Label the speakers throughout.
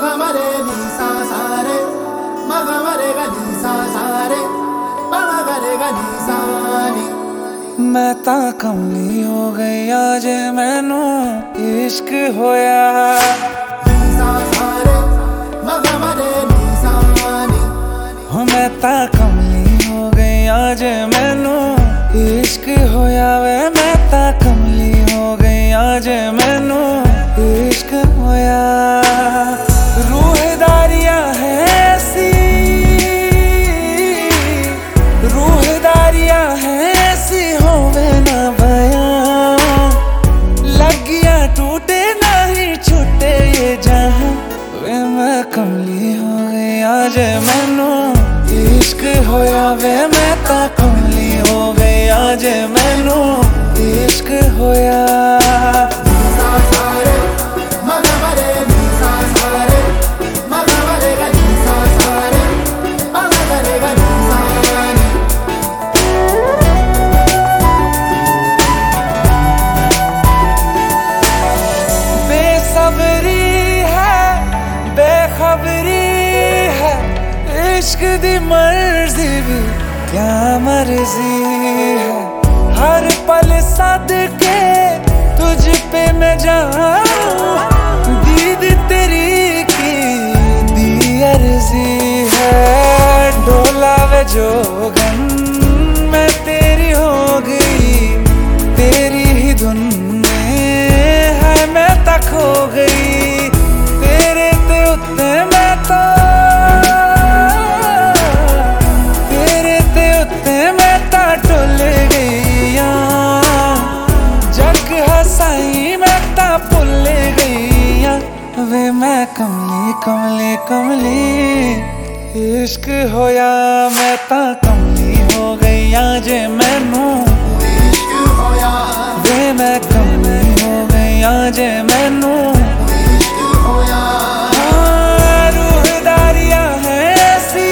Speaker 1: मरे नी सा सारे मगा मरेगा नी सा सारे मगा करेगा नी सा नी।
Speaker 2: मैं तां कमली हो गई आज मैनू इश्क होया।
Speaker 1: नी सा सारे मगा मरे नी सा नी।
Speaker 2: हो मैं तां कमली हो गई आज मैनू इश्क होया वे। मैं तां कमली हो गई आज मैनू इश्क होया। रूहदारियां है ऐसी, रूहदारियां है ऐसी होवे ना बयां। लगिया टूटे नहीं छूटे ये जहां वे। मैं कमली हो गई आज मैनू इश्क होया वे। मैं तां कमली हो गई आज मैनू इश्क होया। इश्क दी मर्जी भी क्या मर्जी है। हर पल सदके तुझ पे मैं जाऊं। दीद तेरी की दी अर्जी है। डोला वे जोगन मैं तेरी हो गई। तेरी ही धुन में है मैं तक हो गई। तेरे ते उत्ते मैं तो टुल गईया। जग हसाई मैं ता भुल गईया वे। मैं कमली कमली कमली इश्क होया। मैं ता कमली हो गई आज मैनू
Speaker 1: इश्क होया
Speaker 2: वे। मैं कमली हो गई आज मैनू
Speaker 1: इश्क होया।
Speaker 2: रूहदारियां है ऐसी,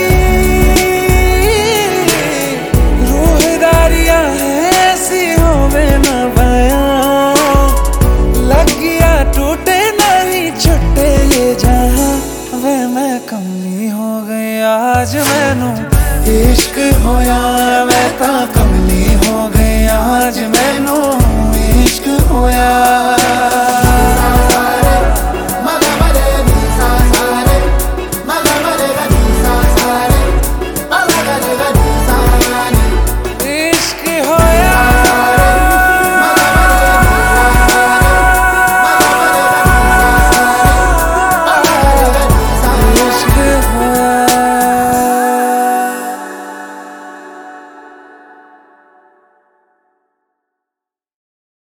Speaker 2: रूहदारियां है ऐसी होवे ना बयां। लगिया टूटे नहीं छुट्टे ये जहां वे। मैं कमली हो गई आज मैनू इश्क होया। मैं तां कमली हो गई आज मैनू इश्क होया।